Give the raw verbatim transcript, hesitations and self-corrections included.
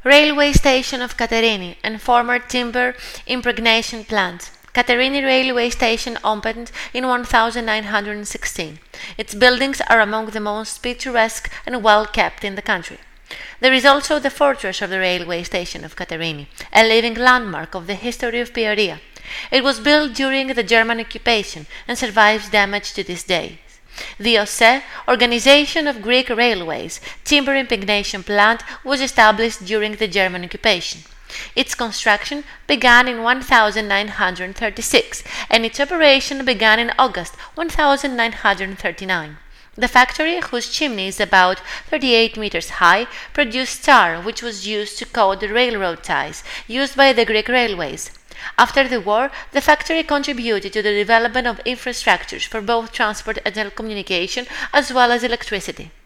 Railway station of Katerini and former timber impregnation plant. Katerini railway station opened in one thousand nine hundred sixteen. Its buildings are among the most picturesque and well kept in the country. There is also the fortress of the railway station of Katerini, a living landmark of the history of Peoria. It was built during the German occupation and survives damage to this day. The O S E, Organization of Greek Railways, timber impregnation plant, was established during the German occupation. Its construction began in one thousand nine hundred thirty-six and its operation began in August one thousand nine hundred thirty-nine. The factory, whose chimney is about thirty-eight meters high, produced tar, which was used to coat the railroad ties used by the Greek railways. After the war, the factory contributed to the development of infrastructures for both transport and telecommunication, as well as electricity.